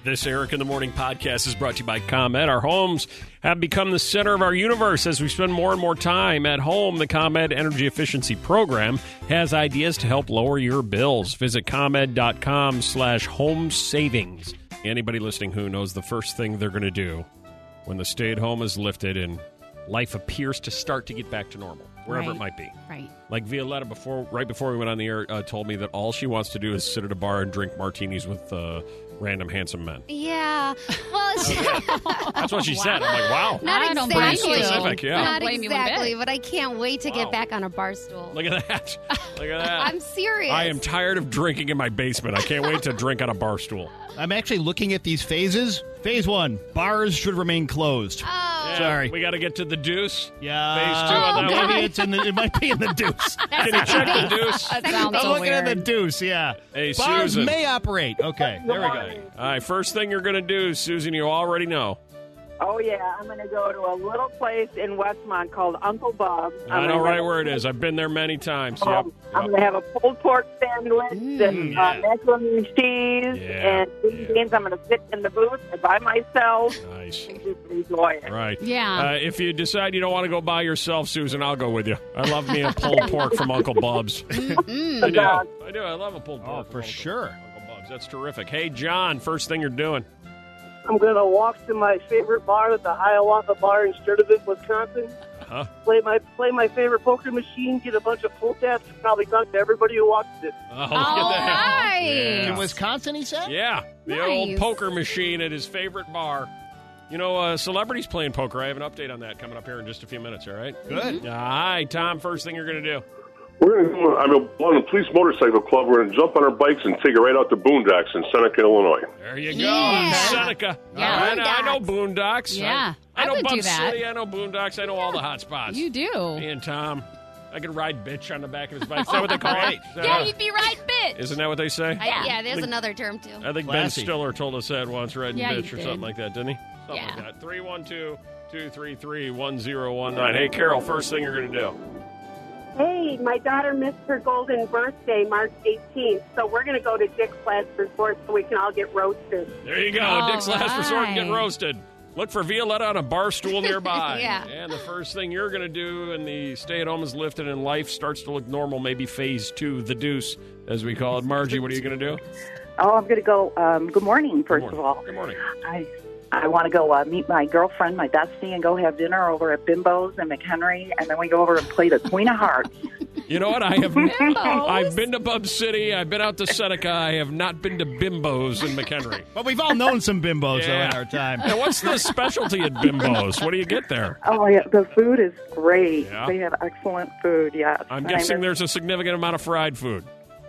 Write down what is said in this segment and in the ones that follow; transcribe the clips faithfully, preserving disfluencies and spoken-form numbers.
This Eric in the Morning podcast is brought to you by ComEd. Our homes have become the center of our universe as we spend more and more time at home. The ComEd Energy Efficiency Program has ideas to help lower your bills. Visit ComEd.com slash home savings. Anybody listening who knows the first thing they're going to do when the stay-at-home is lifted and life appears to start to get back to normal, wherever right. it might be. Right. Like Violetta, before, right before we went on the air, uh, told me that all she wants to do is sit at a bar and drink martinis with uh, random handsome men. Yeah. Well, that's what she wow. said. I'm like, wow. Not I don't exactly. blame you. Specific, yeah. Not blame exactly, you but I can't wait to wow. get back on a bar stool. Look at that. Look at that. I'm serious. I am tired of drinking in my basement. I can't wait to drink on a bar stool. I'm actually looking at these phases. Phase one, bars should remain closed. Oh. Yeah, Sorry. We got to get to the deuce. Yeah. Phase two Oh, on that God. one. Maybe it's in the, it might be in the deuce. Can you check the deuce? That I'm sounds so looking weird. at the deuce, yeah. Hey, Bars Susan. may operate. Okay, there we go. All right, first thing you're going to do, Susan, you already know. Oh, yeah. I'm going to go to a little place in Westmont called Uncle Bob's. I know right where it is. I've been there many times. Yep. Um, I'm yep. going to have a pulled pork sandwich and Mm, yeah. uh, macaroni and cheese Yeah, and green yeah. beans. I'm going to sit in the booth by myself Nice. and just enjoy it. Right. Yeah. Uh, if you decide you don't want to go by yourself, Susan, I'll go with you. I love me a pulled pork from Uncle Bub's. I do. I do. I love a pulled pork. Oh, from for Uncle- sure. Uncle Bub's. That's terrific. Hey, John, first thing you're doing. I'm going to walk to my favorite bar at the Hiawatha Bar in Sturtevant, Wisconsin. Uh-huh. Play my play my favorite poker machine, get a bunch of pull tabs, and probably talk to everybody who walks it. Oh, look All at that. right. Yeah. In Wisconsin, he said? Yeah, the Nice. old poker machine at his favorite bar. You know, uh, celebrities playing poker. I have an update on that coming up here in just a few minutes, all right? Good. All right, Tom, first thing you're going to do. We're going to go. I'm on the police motorcycle club. We're going to jump on our bikes and take it right out to Boondocks in Seneca, Illinois. There you go, Yeah. Seneca. Yeah. I, know, I know Boondocks. Yeah. I, I I know would Bub do that. City. I know Boondocks. I know all the hot spots. You do. Me and Tom. I could ride bitch on the back of his bike. Is that what they call it? Is that- Yeah, you'd be right, bitch. Isn't that what they say? I, yeah, there's Think- another term, too. I think Classy. Ben Stiller told us that once, riding Yeah, he bitch or did. something like that, didn't he? Something Yeah. like that. three one two, two three three, one zero one nine. Hey, Carol, first thing you're going to do. Hey, my daughter missed her golden birthday March eighteenth, so we're going to go to Dick's Last Resort so we can all get roasted. There you go. All Dick's Last Resort and get right. roasted. Look for Violetta on a bar stool nearby. Yeah. And the first thing you're going to do and the stay-at-home is lifted and life starts to look normal, maybe phase two, the deuce, as we call it. Margie, what are you going to do? Oh, I'm going to go. Um, good morning, first Good of morning. all. Good morning. I I want to go uh, meet my girlfriend, my bestie, and go have dinner over at Bimbo's in McHenry, and then we go over and play the Queen of Hearts. You know what? I have. I've been to Bub City. I've been out to Seneca. I have not been to Bimbo's in McHenry. But we've all known some bimbos, though, Yeah. in our time. Now, what's the specialty at Bimbo's? What do you get there? Oh, yeah, the food is great. Yeah? They have excellent food, yes. I'm And guessing I miss- there's a significant amount of fried food.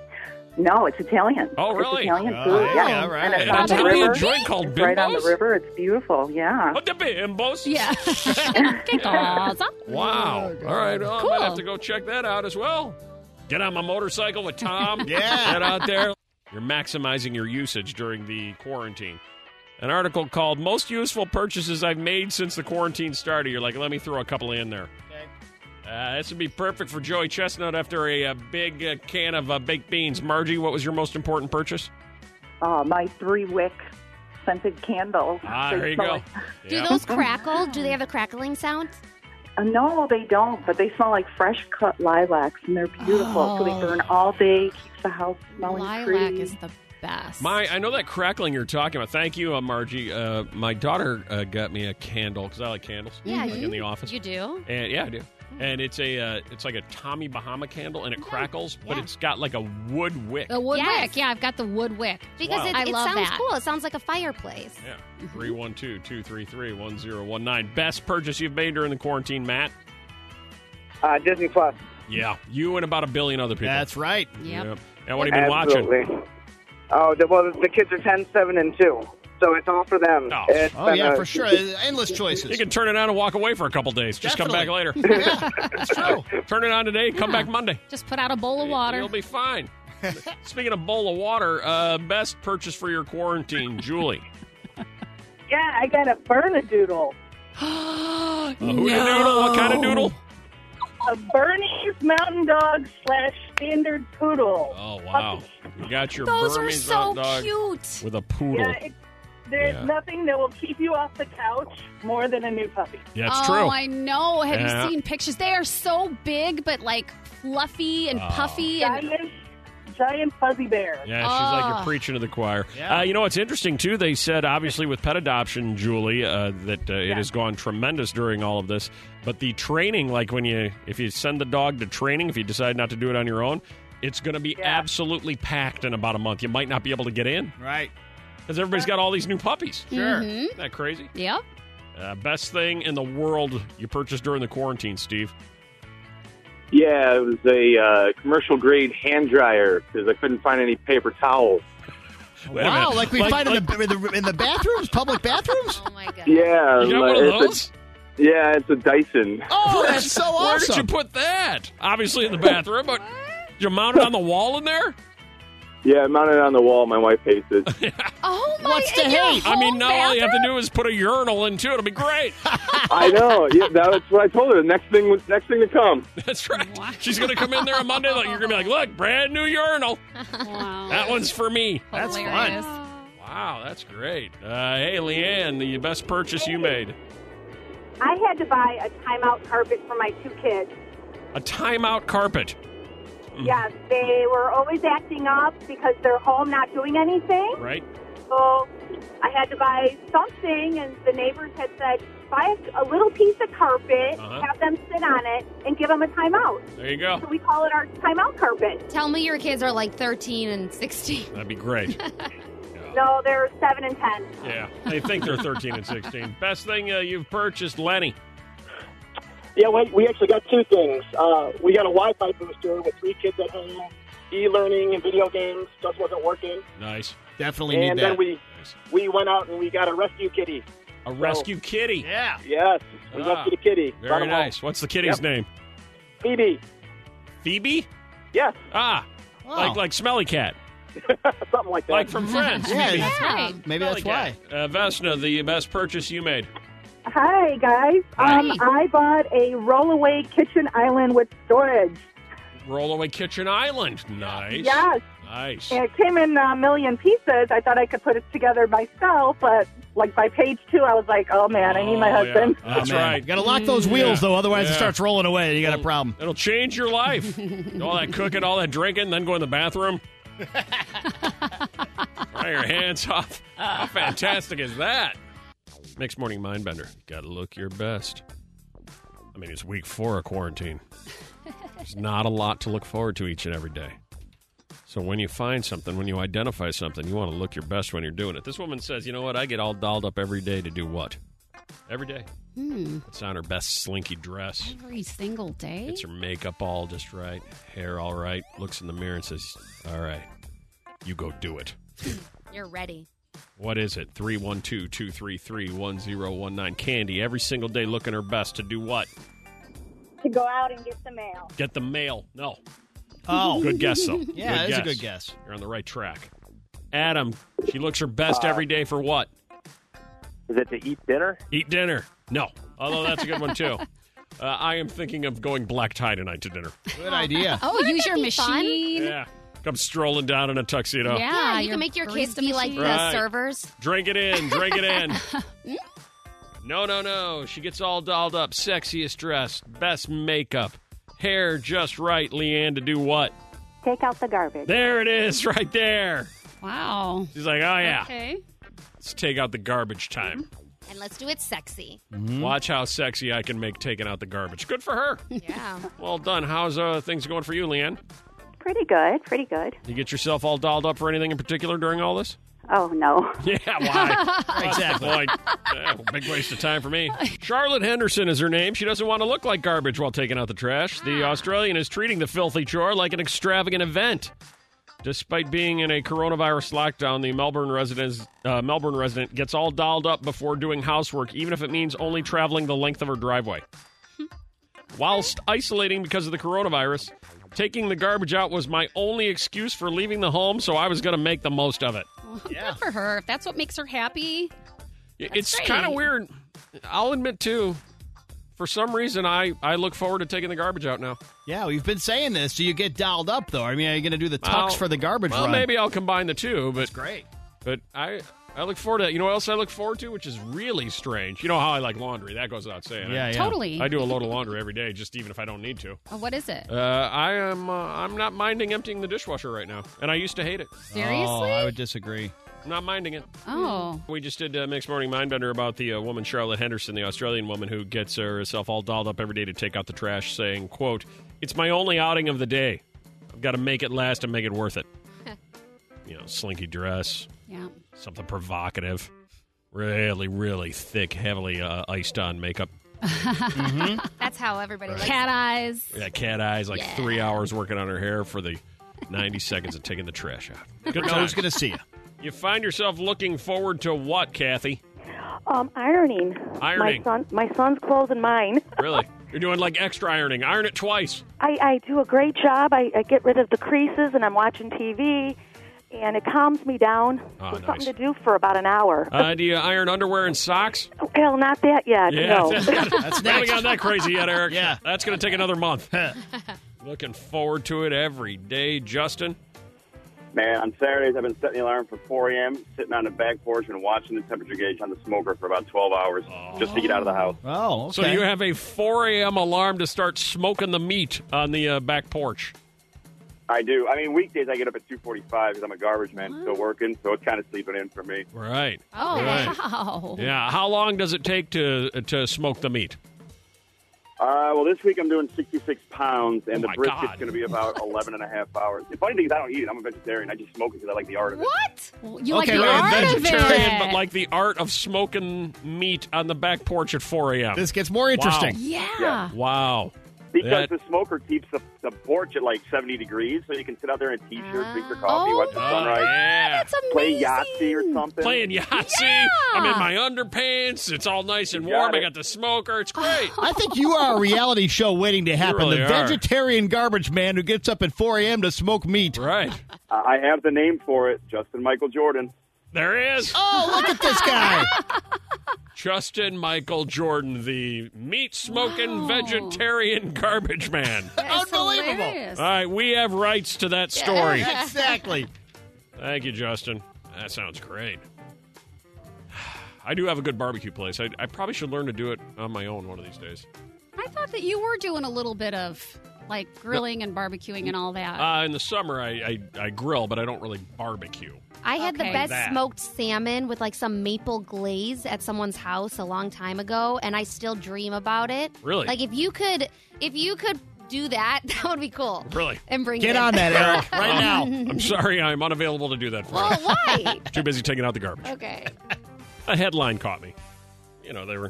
No, it's Italian. Oh, really? It's Italian Oh, food, yeah, yeah. all right. And it's An on the Italian river. joint called It's right on the Bimbo's? river. It's beautiful, yeah. What the Bimbos? Yeah. Que cosa? Wow. All right. Well, I Cool. might have to go check that out as well. Get on my motorcycle with Tom. Yeah. Get out there. You're maximizing your usage during the quarantine. An article called Most Useful Purchases I've Made Since the Quarantine Started. You're like, let me throw a couple in there. Uh, this would be perfect for Joey Chestnut after a, a big uh, can of uh, baked beans. Margie, what was your most important purchase? Uh, my three-wick scented candles. Ah, They there you smell go. like- Do Yeah. those crackle? Do they have a crackling sound? Uh, no, they don't, but they smell like fresh cut lilacs, and they're beautiful. So they Oh. burn all day, keeps the house smelling Lilac pretty. is the best. My, I know that crackling you're talking about. Thank you, uh, Margie. Uh, my daughter uh, got me a candle because I like candles. Yeah, like you- in the office. You do? And yeah, I do. And it's a uh, it's like a Tommy Bahama candle, and it crackles, but Yeah. it's got like a wood wick. The wood Yes. wick. Yeah, I've got the wood wick. Because Wow. it, I it love sounds that. cool. It sounds like a fireplace. Yeah, three one two two three three one zero one nine. Best purchase you've made during the quarantine, Matt? Uh, Disney Plus. Yeah, you and about a billion other people. That's right. Yep. And what have you been watching? Absolutely. Oh, the, well, the kids are ten, seven, and two, so it's all for them. Oh. It's Oh, been yeah, a- for sure. Endless choices. You can turn it on and walk away for a couple days. Just come back later. Definitely. Yeah, that's true. Turn it on today, come back Monday. Just put out a bowl of water. You'll be fine. Speaking of bowl of water, uh, best purchase for your quarantine, Julie. Yeah, I got a Bernedoodle. A hooter doodle? What kind of doodle? A Bernese Mountain Dog slash Standard Poodle. Oh, wow. You got your Those are Burmese so hot dog cute. with a poodle. Yeah, it, There's Yeah. nothing that will keep you off the couch more than a new puppy. Yeah, it's oh, true. I know. Have Yeah. you seen pictures? They are so big, but like fluffy and Oh. puffy. And Giant, giant fuzzy bear. Yeah, she's like you're Oh. preaching to the choir. Yeah. Uh, you know what's interesting too? They said obviously with pet adoption, Julie, uh, that uh, it has gone tremendous during all of this. But the training, like when you if you send the dog to training, if you decide not to do it on your own, it's going to be Yeah. absolutely packed in about a month. You might not be able to get in Right. because everybody's got all these new puppies. Sure. Mhm. Isn't that crazy? Yep. Uh, best thing in the world you purchased during the quarantine, Steve. Yeah, it was a uh, commercial grade hand dryer because I couldn't find any paper towels. Wait a Wow, minute. like we Like- find in, the, in the in the bathrooms, public bathrooms. Oh my god. Yeah, You got like, one of it's those? a, yeah, it's a Dyson. Oh, that's so Where did you awesome. put that? Obviously in the bathroom, but did you mount it on the wall in there? Yeah, I mounted it on the wall. My wife hates it. Oh my! What's the in your hate? I mean, home now all you have to bathroom? do is put a urinal in too. It'll be great. I know. Yeah, that's what I told her. The next thing, next thing to come. That's right. She's going to come in there on Monday. Like, you're going to be like, look, brand new urinal. Wow. That one's for me. That's Hilarious. Wow, that's great. Uh, hey, Leanne, the best purchase you made. I had to buy a timeout carpet for my two kids. A timeout carpet. Yes, they were always acting up because they're home not doing anything. Right? So I had to buy something, and the neighbors had said, buy a, a little piece of carpet, Uh-huh. have them sit on it, and give them a timeout. There you go. So we call it our timeout carpet. Tell me your kids are like thirteen and sixteen. That'd be great. No, they're seven and ten. Yeah. They think they're thirteen and sixteen. Best thing uh, you've purchased, Lenny. Yeah, we, we actually got two things. Uh, we got a Wi-Fi booster with three kids at home. E-learning and video games just wasn't working. Nice. Definitely need And that. then we we went out and we got a rescue kitty. A rescue kitty. yeah. Yes, we Ah, rescued a kitty. Brought Very him home. nice. What's the kitty's Yep. name? Phoebe. Phoebe? Yes, Ah, Oh. like like Smelly Cat. something like that. Like from Friends. Yeah, Phoebe. that's right. Maybe that's Smelly why. Cat. Uh, Vesna, the best purchase you made. Hi, guys. Um, Hi. I bought a rollaway kitchen island with storage. Rollaway Kitchen Island. Nice. Yes. Nice. And it came in a million pieces. I thought I could put it together myself, but like by page two, I was like, oh man, I need my Oh, husband. yeah. That's Oh, man. right. You got to lock those wheels, Yeah. though, otherwise Yeah. it starts rolling away. You got a problem. It'll change your life. All that cooking, all that drinking, then go in the bathroom. Dry your hands off. How fantastic is that? Mixed Morning Mindbender. Got to look your best. I mean, it's week four of quarantine. There's not a lot to look forward to each and every day. So when you find something, when you identify something, you want to look your best when you're doing it. This woman says, you know what? I get all dolled up every day to do what? Every day. Hmm. It's on her best slinky dress. Every single day. Gets her makeup all just right, hair all right, looks in the mirror and says, all right, you go do it. You're ready. What is it? three one two, two three three, one zero one nine. Candy, every single day looking her best to do what? To go out and get the mail. Get the mail. No. Oh. Good guess, though. Yeah, good that's a good guess. You're on the right track. Adam, she looks her best every day for what? Is it to eat dinner? Eat dinner. No. Although that's a good one, too. Uh, I am thinking of going black tie tonight to dinner. Good idea. oh, Wouldn't use that your be fun? machine. Yeah. Come strolling down in a tuxedo. Yeah, Yeah, you your can make your kids barista be like the machine. Right. servers. Drink it in. Drink it in. No, no, no. She gets all dolled up, sexiest dressed, best makeup, hair just right, Leanne, to do what? Take out the garbage. There it is, right there. Wow. She's like, oh, yeah. Okay. Let's take out the garbage time. And let's do it sexy. Watch how sexy I can make taking out the garbage. Good for her. Yeah. Well done. How's uh, things going for you, Leanne? Pretty good, pretty good. You get yourself all dolled up for anything in particular during all this? Oh, no. Yeah, why? Exactly. That's the point. Yeah, big waste of time for me. Charlotte Henderson is her name. She doesn't want to look like garbage while taking out the trash. The Australian is treating the filthy chore like an extravagant event. Despite being in a coronavirus lockdown, the Melbourne resident, uh, Melbourne resident gets all dolled up before doing housework, even if it means only traveling the length of her driveway. Whilst isolating because of the coronavirus, taking the garbage out was my only excuse for leaving the home, so I was going to make the most of it. Yeah. Good for her. If that's what makes her happy. It's great. kind of weird. I'll admit, too, for some reason, I, I look forward to taking the garbage out now. Yeah, we've been saying this. Do you get dolled up, though? I mean, are you going to do the tux Well, for the garbage Well, run? maybe I'll combine the two, but Great. but I I look forward to that. You know what else I look forward to, which is really strange? You know how I like laundry. That goes without saying. Yeah, I, yeah. Totally. I do a load of laundry every day, just even if I don't need to. Oh, what is it? Uh, I am. Uh, I'm not minding emptying the dishwasher right now, and I used to hate it. Seriously? Oh, I would disagree. Not minding it. Oh. We just did a Mixed Morning Mindbender about the uh, woman Charlotte Henderson, the Australian woman who gets herself all dolled up every day to take out the trash, saying, quote, "It's my only outing of the day. I've got to make it last and make it worth it." You know, slinky dress, Yeah. something provocative, really, really thick, heavily uh, iced on makeup. Mm-hmm. That's how everybody likes Cat eyes. Yeah, cat eyes, like Yeah. three hours working on her hair for the ninety seconds of taking the trash out. Good No times. one's going to see you. You find yourself looking forward to what, Kathy? Um, ironing. Ironing. My son, my son's clothes and mine. Really? You're doing like extra ironing. Iron it twice. I, I do a great job. I, I get rid of the creases, and I'm watching T V, and it calms me down. Oh, so nice. something to do for about an hour. Uh, do you iron underwear and socks? Well, not that yet. Yeah, No. that's, That's we haven't next. got that crazy yet, Eric. Yeah. That's going to take another month. Looking forward to it every day, Justin. Man, on Saturdays, I've been setting the alarm for four a.m., sitting on the back porch and watching the temperature gauge on the smoker for about twelve hours just to get out of the house. Oh, okay. So you have a four a.m. alarm to start smoking the meat on the uh, back porch. I do. I mean, weekdays I get up at two forty-five because I'm a garbage man still working, so it's kind of sleeping in for me. Right. Oh, Right. wow. Yeah. How long does it take to to smoke the meat? Uh, well, this week I'm doing sixty-six pounds, and Oh the my brisket's God. going to be about eleven and a half hours. The funny thing is I don't eat it. I'm a vegetarian. I just smoke it because I like the art of it. What? You Okay, like the right, art of Vegetarian, it. but like the art of smoking meat on the back porch at four a.m. This gets more interesting. Yeah. Yeah. Wow. Because That- the smoker keeps the, the porch at like seventy degrees, so you can sit out there in a T-shirt, drink your coffee, Oh watch the my sunrise, yeah. That's amazing. play Yahtzee or something. Playing Yahtzee. Yeah. I'm in my underpants. It's all nice and You got warm. I it. got the smoker. It's great. I think you are a reality show waiting to happen. really the are. vegetarian garbage man who gets up at four a.m. to smoke meat. Right. Uh, I have the name for it, Justin Michael Jordan. There he is. Oh, look at this guy. Justin Michael Jordan, the meat-smoking Wow. vegetarian garbage man. That's Unbelievable. hilarious. All right, we have rights to that story. Exactly. Thank you, Justin. That sounds great. I do have a good barbecue place. I, I probably should learn to do it on my own one of these days. I thought that you were doing a little bit of like grilling and barbecuing and all that. Uh, in the summer, I, I, I grill, but I don't really barbecue. I had Okay. the best That. smoked salmon with like some maple glaze at someone's house a long time ago, and I still dream about it. Really? Like if you could, if you could do that, that would be cool. Really? And bring Get it. on that, Eric, right Um, now. I'm sorry, I'm unavailable to do that for Well, you. why? Too busy taking out the garbage. Okay. A headline caught me. You know, they were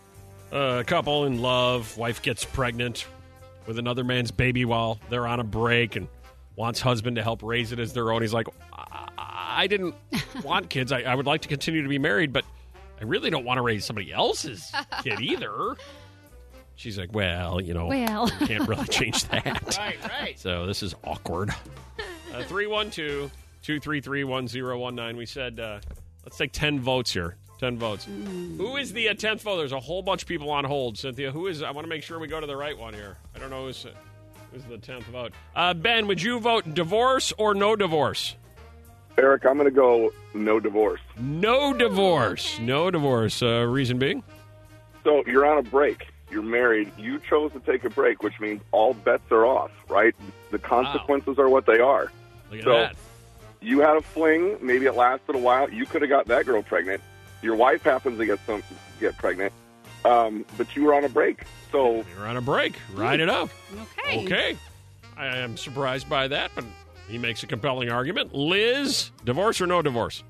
uh, a couple in love. Wife gets pregnant with another man's baby while they're on a break and wants husband to help raise it as their own. He's like, I, I didn't want kids. I, I would like to continue to be married, but I really don't want to raise somebody else's kid either. She's like, well, you know, Well. you can't really change that. Right, right. So this is awkward. Uh, three one two, two three three, one zero one nine. We said, uh, let's take ten votes here. ten votes. Who is the uh, tenth vote? There's a whole bunch of people on hold, Cynthia. Who is? I want to make sure we go to the right one here. I don't know who's, uh, who's the tenth vote. Uh, Ben, would you vote divorce or no divorce? Eric, I'm going to go no divorce. No divorce. No divorce. Uh, reason being? So you're on a break. You're married. You chose to take a break, which means all bets are off, right? The consequences are what they are. Look at So that. you had a fling. Maybe it lasted a while. You could have got that girl pregnant. Your wife happens to get some get pregnant, um, but you were on a break. So You're on a break. Ride it up. Okay. Okay. I am surprised by that, but he makes a compelling argument. Liz, divorce or no divorce?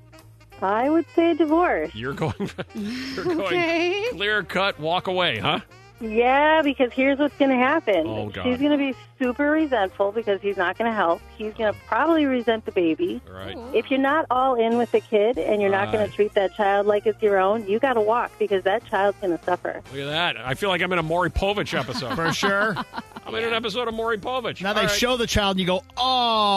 I would say divorce. You're going, you're going Okay. clear cut, walk away, huh? Yeah, because here's what's going to happen. Oh, God. She's going to be super resentful because he's not going to help. He's going to probably resent the baby. All right. If you're not all in with the kid and you're not going Right. to treat that child like it's your own, you got to walk because that child's going to suffer. Look at that. I feel like I'm in a Maury Povich episode. For sure. I'm in an episode of Maury Povich. Now All they right. show the child and you go, oh.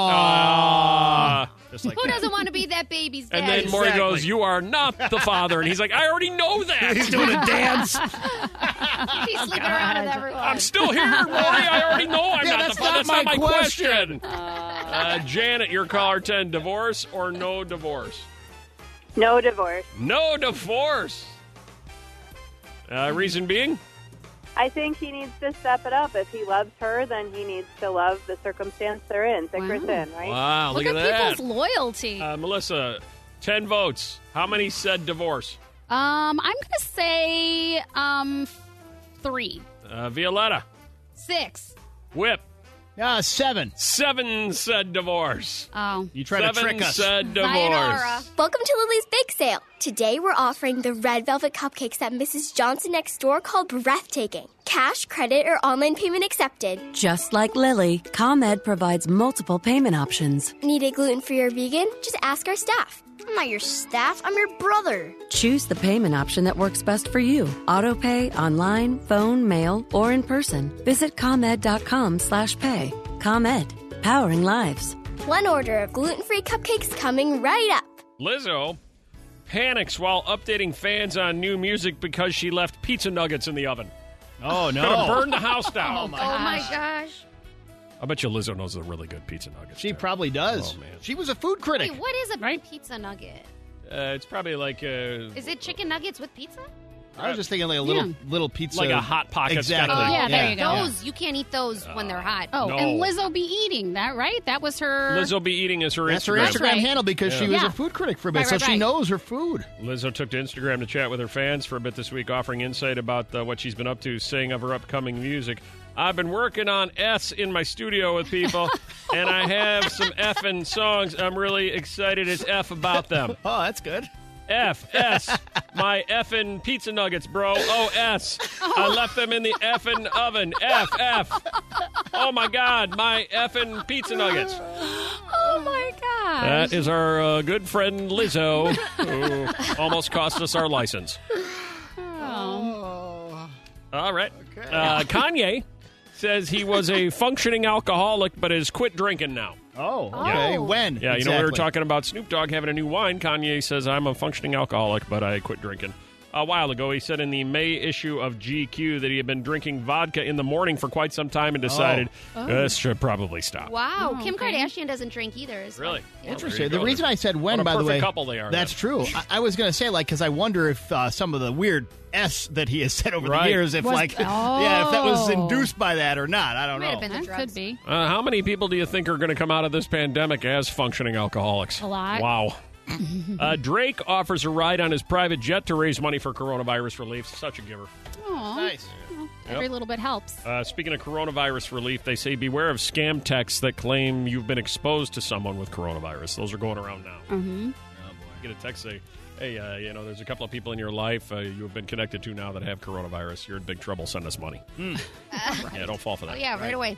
Ah. Just like Who that. doesn't want to be that baby's dad? And then Maury Exactly. goes, you are not the father. And he's like, I already know that. He's doing a dance. He's sleeping around with everyone. I'm still here, Maury. I already know I'm Yeah, not that's the father. not That's not my my question. question. Uh, Janet, your caller ten, divorce or no divorce? No divorce. No divorce. Uh, reason being? I think he needs to step it up. If he loves her, then he needs to love the circumstance they're in, thick or thin, right? Wow, look, Look at, at that. people's loyalty. Uh, Melissa, ten votes. How many said divorce? Um, I'm going to say um, three. Uh, Violetta. Six. Whip. Uh, seven. Seven said divorce. Oh. You try to Seven trick us. said divorce. Sayonara. Welcome to Lily's Bake Sale. Today we're offering the red velvet cupcakes at Missus Johnson next door called Breathtaking. Cash, credit, or online payment accepted. Just like Lily, ComEd provides multiple payment options. Need a gluten-free or vegan? Just ask our staff. I'm not your staff, I'm your brother. Choose the payment option that works best for you. Auto pay, online, phone, mail, or in person. Visit ComEd.com slash pay. ComEd, powering lives. One order of gluten-free cupcakes coming right up. Lizzo panics while updating fans on new music because she left pizza nuggets in the oven. Oh, no. Could have burned the house down. Oh, my gosh. I bet you Lizzo knows the really good pizza nuggets. She too. probably does. Oh, man. She was a food critic. Wait, what is a pizza nugget? Uh, it's probably like a... Is it chicken nuggets with pizza? I was just thinking like a little Yeah. little pizza. Like a Hot Pockets Exactly. kind of Oh, yeah, there you go. Those, you can't eat those when they're hot. Oh, No. and Lizzo be eating that, right? That was her. Lizzo be eating as her That's her Instagram. That's Instagram right. handle because she Yeah. was Yeah. a food critic for a bit, Right, so right, she right. knows her food. Lizzo took to Instagram to chat with her fans for a bit this week, offering insight about uh, what she's been up to, saying of her upcoming music. I've been working on S in my studio with people, and I have some effing songs. I'm really excited as F about them. Oh, that's good. F, S, my effing pizza nuggets, bro. O S, I left them in the effing oven. F, F. Oh, my God, my effing pizza nuggets. Oh, my gosh. That is our uh, good friend Lizzo, who almost cost us our license. Oh. All right. Uh, Kanye says he was a functioning alcoholic but has quit drinking now. Oh, okay. Oh. When? Yeah, you know, we were exactly? talking about Snoop Dogg having a new wine. Kanye says, I'm a functioning alcoholic, but I quit drinking. A while ago, he said in the May issue of G Q that he had been drinking vodka in the morning for quite some time and decided, Oh. this should probably stop. Wow, Oh, Kim okay. Kardashian doesn't drink either. Is Really? like- Well, Interesting. there you The go. reason I said when, What a by the perfect way, couple they are, that's then. true. I, I was going to say, like, because I wonder if uh, some of the weird S that he has said over Right. the years, if Was- like, yeah, if that was Oh. induced by that or not. I don't Might know. have been the That drugs. could be. Uh, how many people do you think are going to come out of this pandemic as functioning alcoholics? A lot. Wow. uh, Drake offers a ride on his private jet to raise money for coronavirus relief. Such a giver. Aw. Nice. Well, every little bit helps. Uh, speaking of coronavirus relief, they say beware of scam texts that claim you've been exposed to someone with coronavirus. Those are going around now. Mm-hmm. You get a text say, hey, uh, you know, there's a couple of people in your life uh, you have been connected to now that have coronavirus. You're in big trouble. Send us money. Yeah, don't fall for Oh, that. yeah, right away.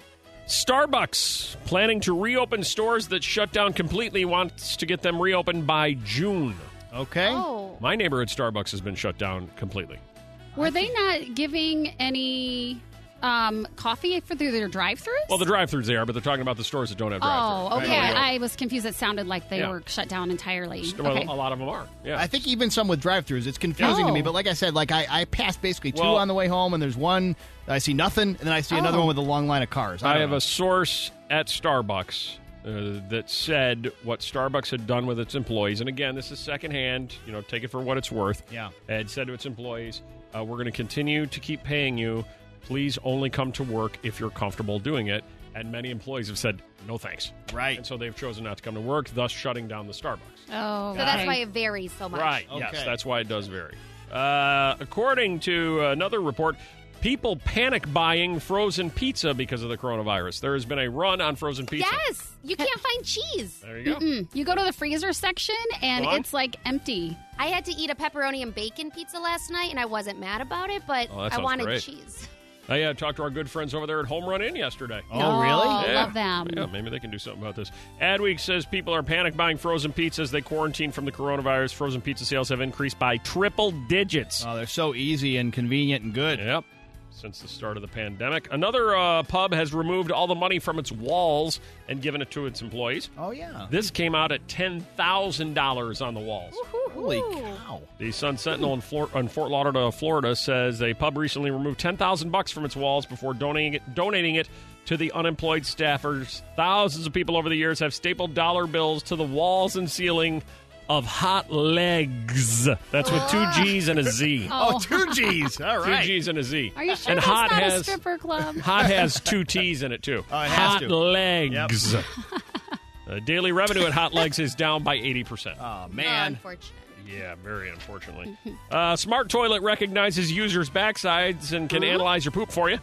Starbucks planning to reopen stores that shut down completely, wants to get them reopened by June. Okay. Oh. My neighborhood Starbucks has been shut down completely. Were they not giving any um, coffee for through their drive-thrus? Well, the drive-thrus they are, but they're talking about the stores that don't have drive-thrus. Oh, okay. Right. I was confused. It sounded like they Yeah. were shut down entirely. Well, Okay. a lot of them are. Yeah. I think even some with drive-thrus, it's confusing to me. Oh. But like I said, like I, I passed basically two Well- on the way home, and there's one I see nothing, and then I see another Oh. one with a long line of cars. I, I don't have know. a source at Starbucks uh, that said what Starbucks had done with its employees, and again, this is secondhand. You know, take it for what it's worth. Yeah. Had said to its employees, uh, "We're going to continue to keep paying you. Please only come to work if you're comfortable doing it." And many employees have said, "No, thanks." Right. And so they've chosen not to come to work, thus shutting down the Starbucks. Oh, So that's why it varies so much. Right. Okay. Yes, that's why it does vary. Uh, according to another report, people panic buying frozen pizza because of the coronavirus. There has been a run on frozen pizza. Yes, you can't find cheese. There you go. Mm-mm. You go to the freezer section and Go on. it's like empty. I had to eat a pepperoni and bacon pizza last night, and I wasn't mad about it, but Oh, that I sounds wanted great. cheese. I uh, talked to our good friends over there at Home Run Inn yesterday. Oh, really? Oh, Yeah. love them. Yeah, maybe they can do something about this. Adweek says people are panic buying frozen pizza as they quarantine from the coronavirus. Frozen pizza sales have increased by triple digits. Oh, they're so easy and convenient and good. Yep. Since the start of the pandemic. Another uh, pub has removed all the money from its walls and given it to its employees. Oh, yeah. This came out at ten thousand dollars on the walls. Holy cow. The Sun Sentinel in, Flor- in Fort Lauderdale, Florida, says a pub recently removed ten thousand bucks from its walls before donating it, donating it to the unemployed staffers. Thousands of people over the years have stapled dollar bills to the walls and ceiling of hot legs. That's with two G's and a Z. Oh, two G's. All right. Two G's and a Z. Are you sure and that's hot not has, a stripper club? Hot has two T's in it, too. Oh, it has hot to. legs. Yep. uh, daily revenue at Hot Legs is down by eighty percent. Oh, man. Unfortunate. Yeah, very unfortunately. uh, Smart Toilet recognizes users' backsides and can Huh? analyze your poop for you.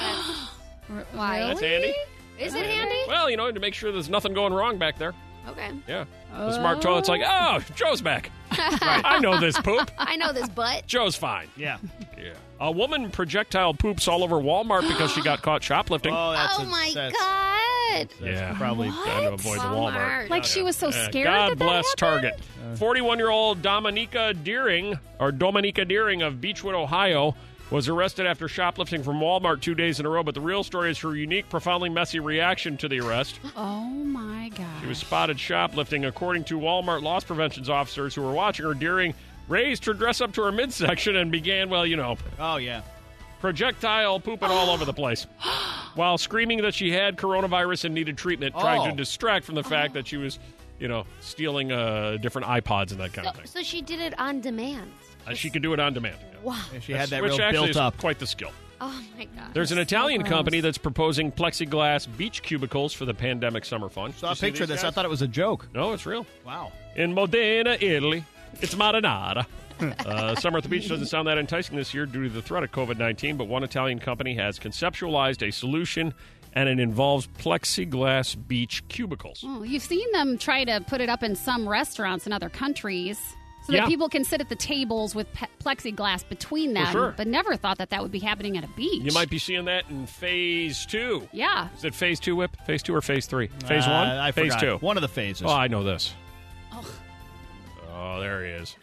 Why? That's handy. Is it handy? Well, you know, to make sure there's nothing going wrong back there. Okay. Yeah. The Smart Toilet's like, oh, Joe's back. I know this poop. I know this butt. Joe's fine. Yeah. Yeah. A woman projectile poops all over Walmart because she got caught shoplifting. Oh, that's Oh a- my that's- God. yeah. Probably Trying to avoid the Walmart. Walmart. Like she was so Yeah. scared God that that bless happened? Target. forty-one-year-old Dominica Deering, or Dominica Deering of Beechwood, Ohio, was arrested after shoplifting from Walmart two days in a row. But the real story is her unique, profoundly messy reaction to the arrest. Oh, my God. She was spotted shoplifting. According to Walmart loss prevention officers who were watching her, Deering raised her dress up to her midsection and began, well, you know, Oh, yeah. projectile pooping all over the place while screaming that she had coronavirus and needed treatment, trying Oh. to distract from the fact that she was, you know, stealing uh, different iPods and that kind So, of thing. so she did it on demand. Uh, she could do it on demand. Wow. Yeah, she had that Which real actually built is up. quite the skill. Oh, my God. There's an That's so Italian gross. company that's proposing plexiglass beach cubicles for the pandemic summer fun. Saw You a see picture of these this. I guys? thought it was a joke. No, it's real. Wow. In Modena, Italy. It's marinara. uh, summer at the beach doesn't sound that enticing this year due to the threat of covid nineteen, but one Italian company has conceptualized a solution, and it involves plexiglass beach cubicles. Oh, you've seen them try to put it up in some restaurants in other countries so that Yeah. people can sit at the tables with pe- plexiglass between them, sure. but never thought that that would be happening at a beach. You might be seeing that in phase two. Yeah. Is it phase two, Whip? Phase two or phase three? Phase Uh, one? I phase forgot. two. One of the phases. Oh, I know this. Oh. Oh, there he is.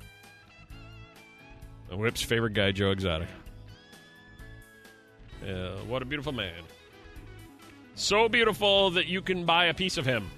The Whip's favorite guy, Joe Exotic. Yeah, what a beautiful man. So beautiful that you can buy a piece of him.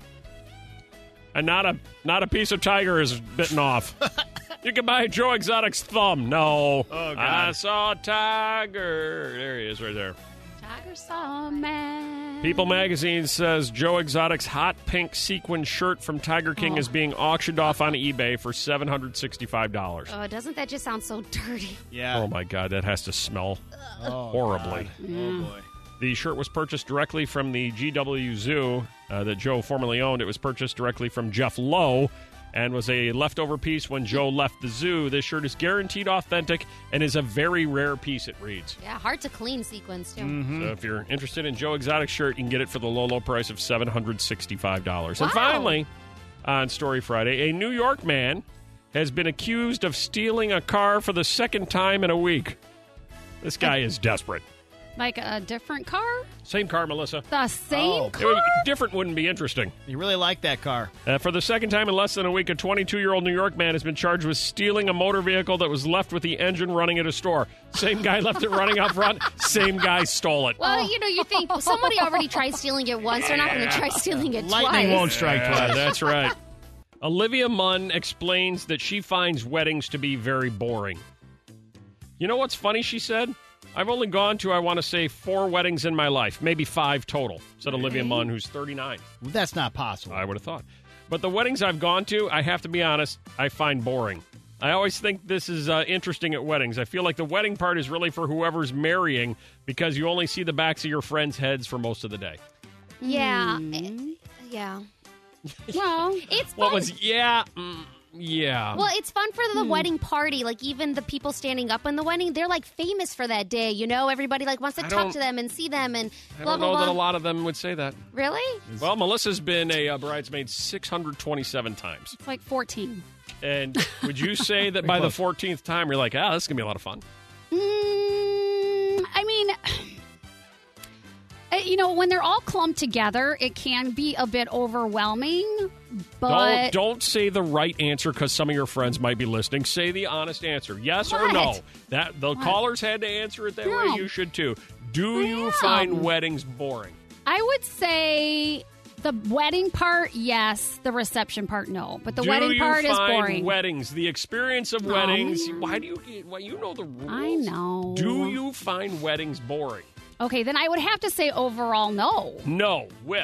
And not a not a piece of tiger is bitten off. You can buy Joe Exotic's thumb. No. Oh, God. I saw a tiger. There he is right there. Tiger saw a man. People magazine says Joe Exotic's hot pink sequin shirt from Tiger King Oh. is being auctioned off on eBay for seven hundred sixty-five dollars. Oh, doesn't that just sound so dirty? Yeah. Oh, my God, that has to smell Oh, horribly. God. Oh, boy. The shirt was purchased directly from the G W Zoo uh, that Joe formerly owned. It was purchased directly from Jeff Lowe and was a leftover piece when Joe left the zoo. This shirt is guaranteed authentic and is a very rare piece, it reads. Yeah, hard to clean sequence, too. Mm-hmm. So if you're interested in Joe Exotic's shirt, you can get it for the low, low price of seven hundred sixty-five dollars. And Wow. finally, on Story Friday, a New York man has been accused of stealing a car for the second time in a week. This guy is desperate. Like a different car? Same car, Melissa. The same Oh. It car? would- different wouldn't be interesting. You really like that car. Uh, for the second time in less than a week, a twenty-two-year-old New York man has been charged with stealing a motor vehicle that was left with the engine running at a store. Same guy left it running out front. Same guy stole it. Well, you know, you think somebody already tried stealing it once. They're not going to try stealing it Lightning twice. won't strike Yeah, twice. that's right. Olivia Munn explains that she finds weddings to be very boring. You know what's funny, she said? I've only gone to, I want to say, four weddings in my life, maybe five total, said Olivia Munn, who's thirty-nine. That's not possible. I would have thought. But the weddings I've gone to, I have to be honest, I find boring. I always think this is uh, interesting at weddings. I feel like the wedding part is really for whoever's marrying because you only see the backs of your friends' heads for most of the day. Yeah. Hmm. eh, Yeah. Well, It's What fun. was, yeah, mm, yeah. Well, it's fun for Hmm. the wedding party. Like, even the people standing up in the wedding, they're, like, famous for that day, you know? Everybody, like, wants to I talk don't- to them and see them and I blah, don't blah, know blah. that a lot of them would say that. Really? Well, Melissa's been a uh, bridesmaid six hundred twenty-seven times. it's like fourteen. And would you say that by the fourteenth time, you're like, ah, this is going to be a lot of fun? Mm, I mean, uh, you know, when they're all clumped together, it can be a bit overwhelming. But don't, don't say the right answer because some of your friends might be listening. Say the honest answer. Yes or What? no. That The What? callers had to answer it that No. way. You should too. Do I you am. find weddings boring? I would say the wedding part, yes. The reception part, no. But the Do wedding you part is find boring. weddings, the experience of No. weddings, why do you, well, you know the rules. I know. Do you find weddings boring? Okay, then I would have to say overall, no. No. Whip.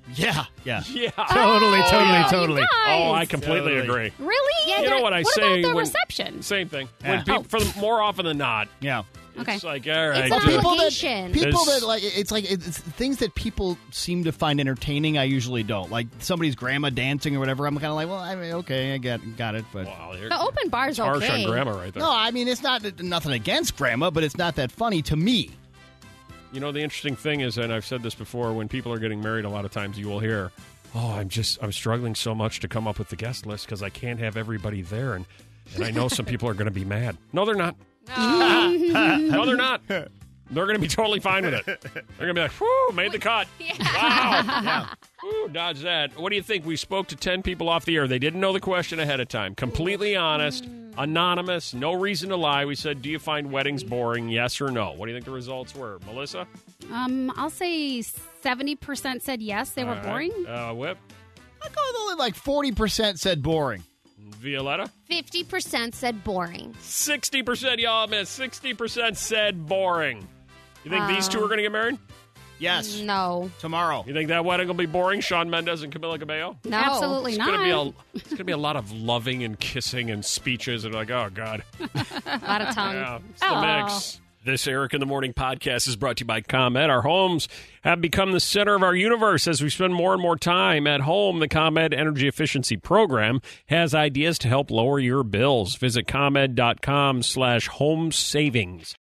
Yeah, yeah. Yeah. Totally, Oh, totally, yeah. totally. You guys. Oh, I completely Totally. agree. Really? You know what I what say about the when- reception? Same thing. Yeah. When people, for the, more often than not, Yeah. Okay. it's like, all right. It's an just- People that, obligation. people There's- that like it's like it's things that people seem to find entertaining. I usually don't like somebody's grandma dancing or whatever. I'm kind of like, well, I mean, okay, I got got it, but Wow, you're- The open bar's it's harsh okay. on grandma right there. no, I mean, it's not nothing against grandma, but it's not that funny to me. You know, the interesting thing is, and I've said this before, when people are getting married, a lot of times you will hear, oh, I'm just, I'm struggling so much to come up with the guest list because I can't have everybody there. And, and I know some people are going to be mad. No, they're not. No, they're not. They're going to be totally fine with it. They're going to be like, whew, made the cut. Wow. Ooh, dodge that. What do you think? We spoke to ten people off the air. They didn't know the question ahead of time. Completely honest, anonymous, no reason to lie. We said, do you find weddings boring, yes or no? What do you think the results were? Melissa? Um, I'll say seventy percent said yes, they were All right. boring. Uh, Whip? I go with only like forty percent said boring. Violetta? fifty percent said boring. sixty percent y'all missed. sixty percent said boring. You think these two Um, are going to get married? Yes, No. tomorrow. You think that wedding will be boring? Shawn Mendes and Camila Cabello? No. Absolutely It's not. going to be a it's going to be a lot of loving and kissing and speeches and like, oh god. A lot of tongue. Yeah, it's the Oh. mix. This Eric in the Morning podcast is brought to you by ComEd. Our homes have become the center of our universe as we spend more and more time at home. The ComEd Energy Efficiency Program has ideas to help lower your bills. Visit ComEd.com slash home savings.